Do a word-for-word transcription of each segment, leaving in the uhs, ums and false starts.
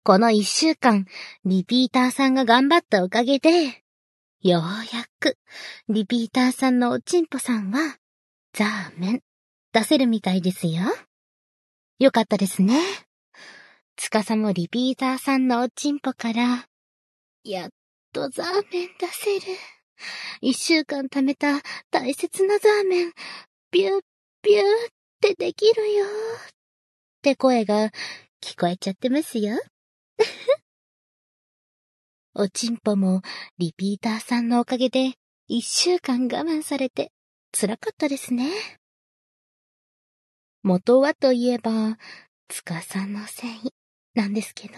この一週間、リピーターさんが頑張ったおかげで、ようやく、リピーターさんのおちんぽさんは、ザーメン、出せるみたいですよ。よかったですね。つかさもリピーターさんのおちんぽから、やっとザーメン出せる。一週間貯めた大切なザーメン、ビュッビュッってできるよ。って声が聞こえちゃってますよ。おちんぽもリピーターさんのおかげで一週間我慢されて辛かったですね。元はといえば、つかさんのせいなんですけど。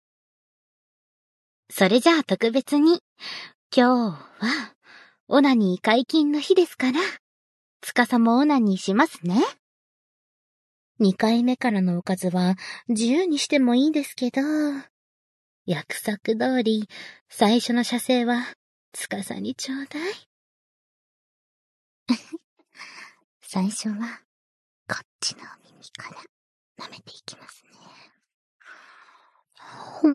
それじゃあ特別に、今日はオナニー解禁の日ですから、つかさもオナニーしますね。二回目からのおかずは自由にしてもいいですけど、約束通り最初の射精はつかさにちょうだい。最初はこっちのお耳から舐めていきますね。ほん、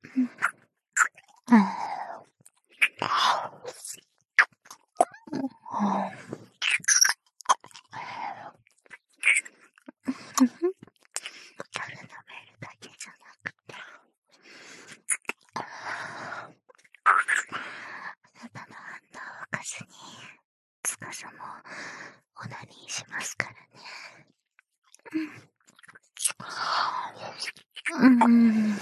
ただ舐めるだけじゃなくて、あなたの反応をかずに、つかさもオナニーしますからね。うん。うん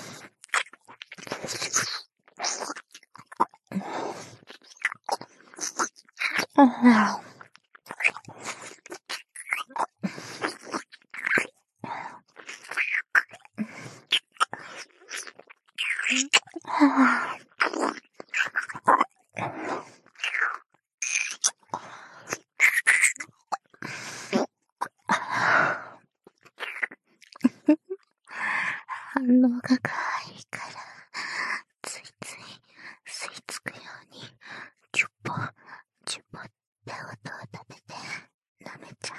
反応が可愛いから、ついつい吸い付くように、チュッポ、チュッポって音を立てて舐めちゃう。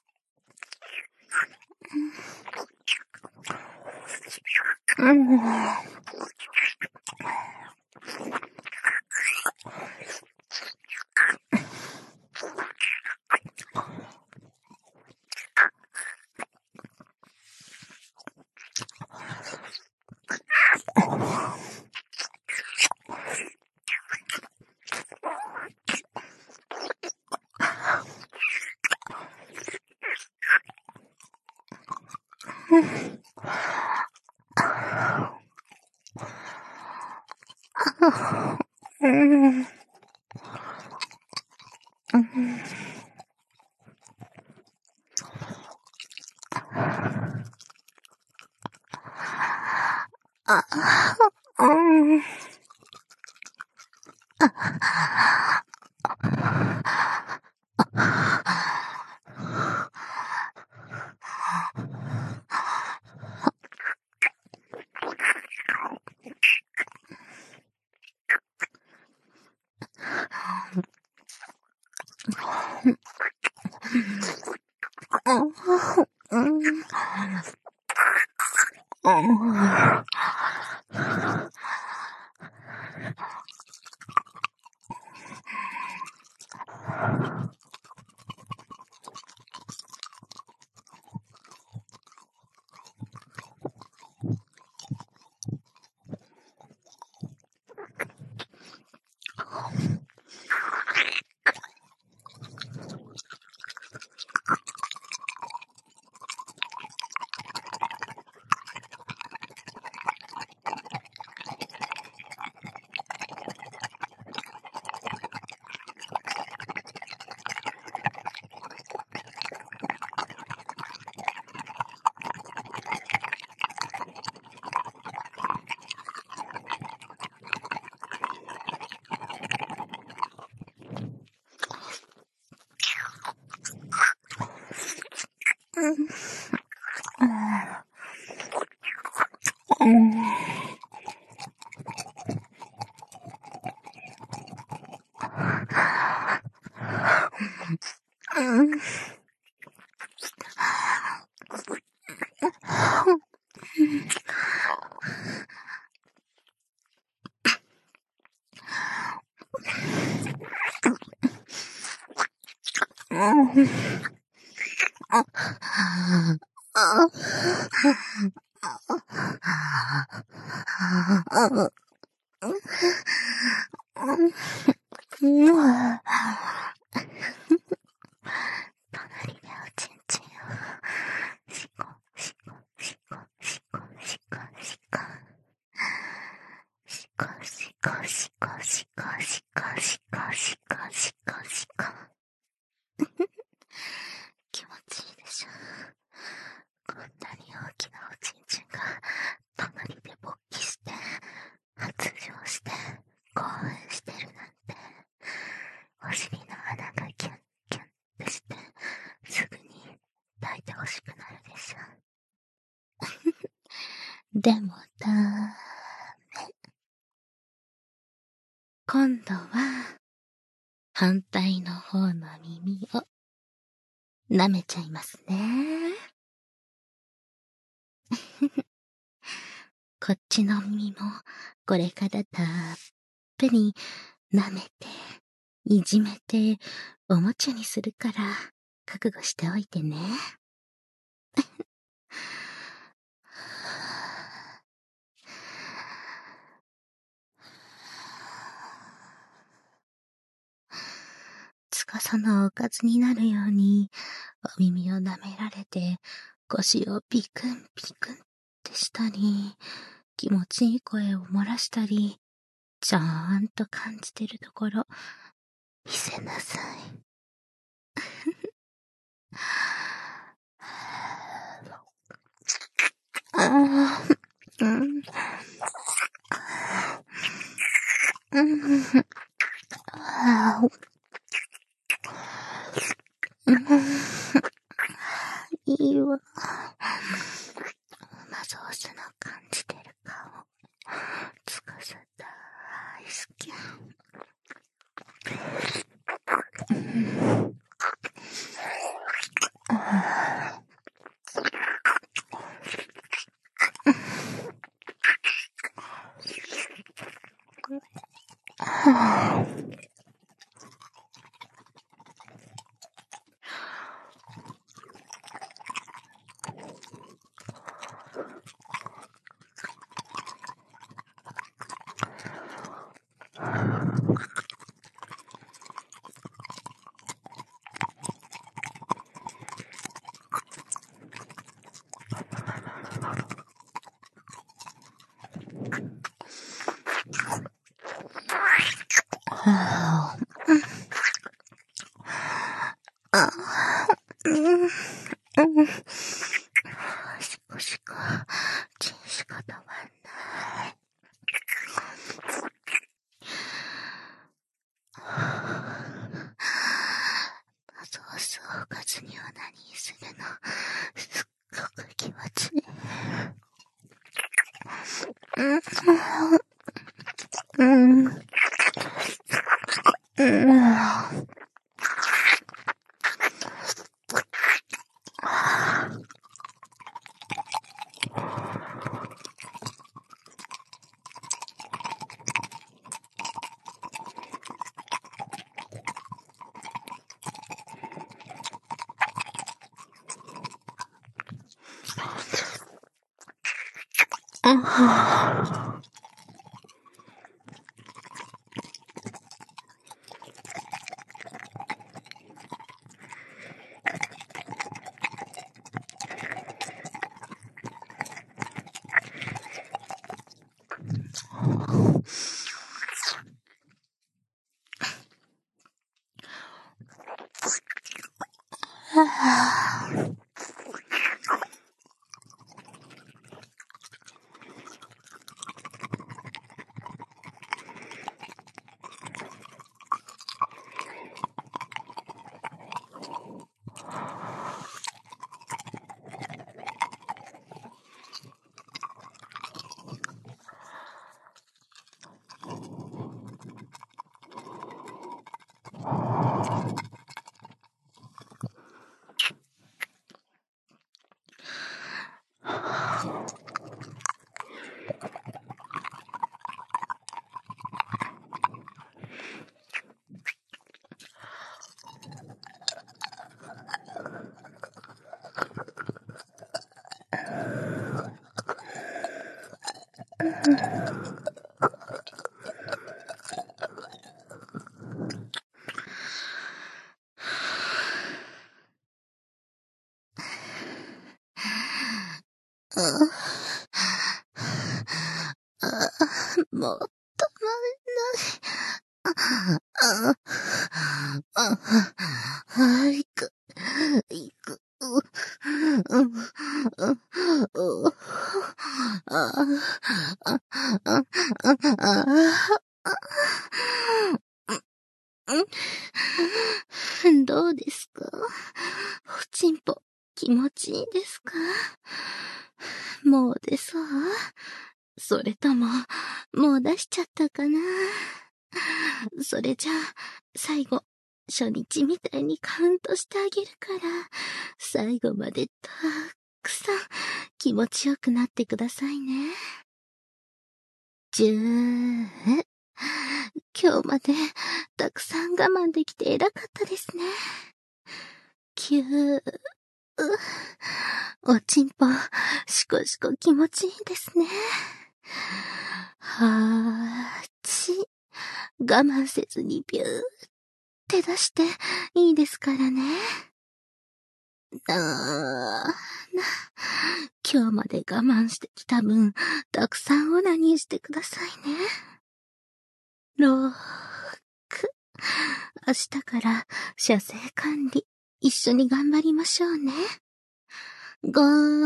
うん。うん。うん。 でもだーめ。今度は、反対の方の耳を、舐めちゃいますね。こっちの耳も、これからたっぷり、舐めて、いじめて、おもちゃにするから、覚悟しておいてね。司のおかずになるように、お耳を舐められて、腰をピクンピクンってしたり、気持ちいい声を漏らしたり、ちゃんと感じてるところ、見せなさい。あー、うん、うん、あー、うん、いいわ。マゾースの感じてる顔、つかさ大好き。うん、あー、はぁ。はぁ。あ、うん、うん。しこしこ、ちんしかたまんない。ソースをおかずには何にするの？すっごく気持ちいい。うん、うん、うん。 もう止まれない。ああ、あ、いく、いく、う、うん、うん、う、あ、あ、あ、あ、うん、どうですか？おちんぽ、気持ちいいですか？もう出そう？それとも、もう出しちゃったかな？それじゃあ、最後、初日みたいにカウントしてあげるから、最後までたくさん気持ちよくなってくださいね。じゅう、今日までたくさん我慢できて偉かったですね。きゅう、おちんぽ、しこしこ気持ちいいですね。はち、我慢せずにビューって出していいですからね。なーな、今日まで我慢してきた分、たくさんオナニーしてくださいね。ろく、明日から射精管理、一緒に頑張りましょうね。ご、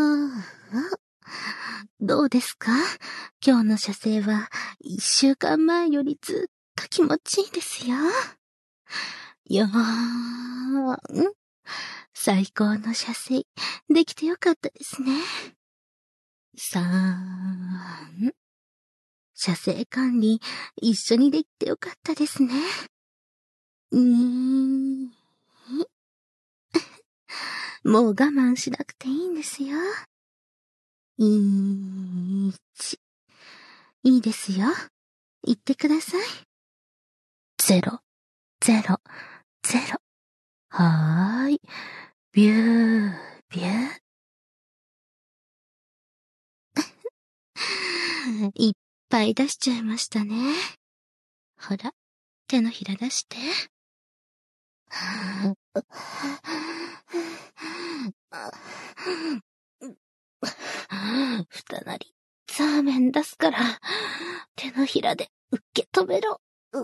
どうですか？今日の射精は一週間前よりずっと気持ちいいですよ。よーん。最高の射精、できてよかったですね。さん、射精管理、一緒にできてよかったですね。に、もう我慢しなくていいんですよ。いち、いいですよ。言ってください。ゼロ、ゼロ、ゼロ。はーい。ビュー、ビュー。いっぱい出しちゃいましたね。ほら、手のひら出して。ふたなり、ザーメン出すから、手のひらで受け止めろ。う、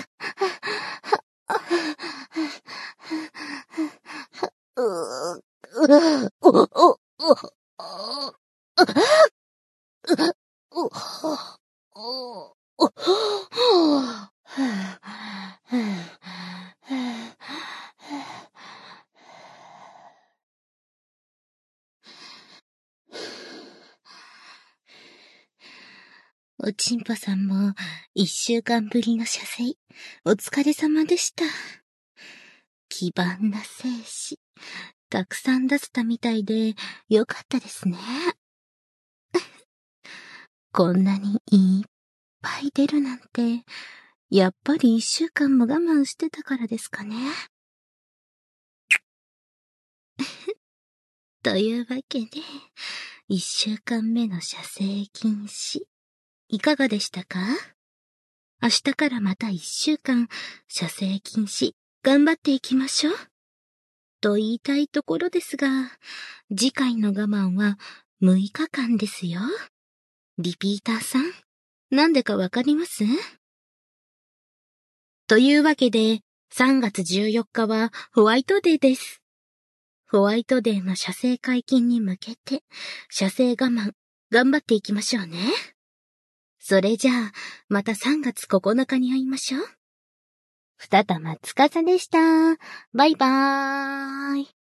う、う、お、お、おちんぽさんも一週間ぶりの射精、お疲れ様でした。基盤な精子、たくさん出せたみたいでよかったですね。こんなにいっぱい出るなんて、やっぱり一週間も我慢してたからですかね。というわけで、一週間目の射精禁止、いかがでしたか？明日からまた一週間、射精禁止、頑張っていきましょう。と言いたいところですが、次回の我慢はむいかかんですよ。リピーターさん、なんでかわかります？というわけで、さんがつじゅうよっかはホワイトデーです。ホワイトデーの射精解禁に向けて、射精我慢、頑張っていきましょうね。それじゃあ、またさんがつここのかに会いましょう。二玉つかさでした。バイバーイ。